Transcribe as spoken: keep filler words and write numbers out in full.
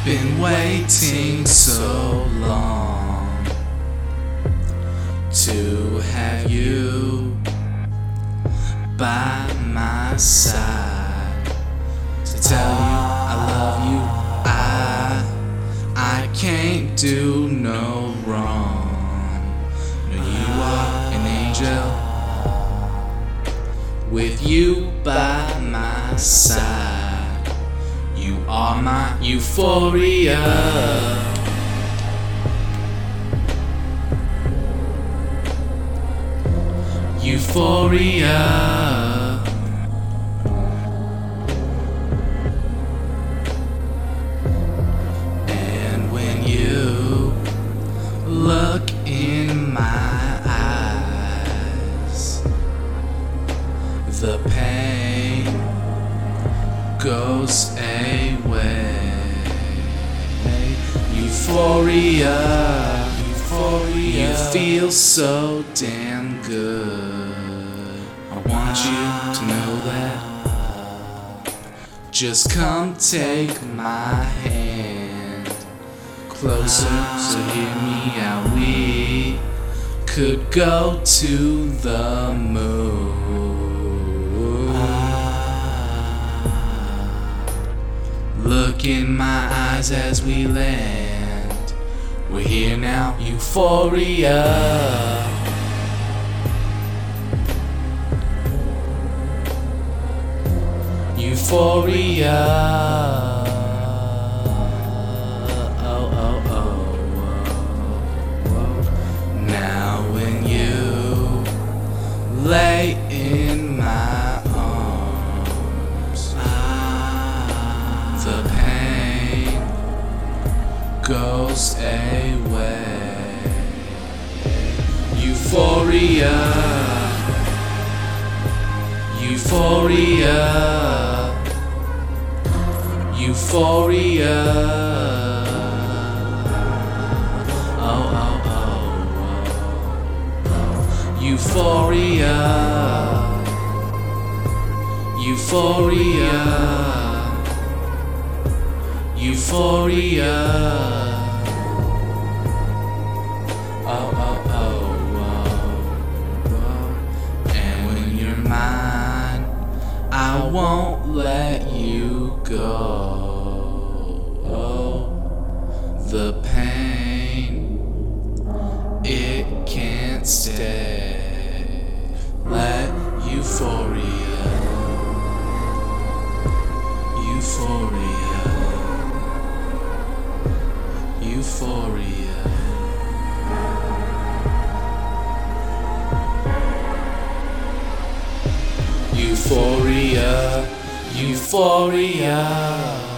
been waiting so long to have you by my side, to tell you I love you. I I can't do no wrong. No, you are an angel with you by my side. You are my euphoria. Euphoria. And when you look in my eyes, the pain goes away. Euphoria, euphoria. You feel so damn good. I want you to know that. Just come take my hand closer, so hear me out. We could go to the moon. Look in my eyes as we land. We're here now, euphoria. Euphoria. Oh, oh, oh, oh, oh. Now when you lay in my arms, the pain goes away. Euphoria. Euphoria. Euphoria. Oh, oh, oh, oh. Euphoria. Euphoria. Euphoria. Oh, oh, oh, oh, oh. And when you're mine, I won't let you go. The pain, it can't stay. Let euphoria, euphoria, euphoria. Euphoria, euphoria.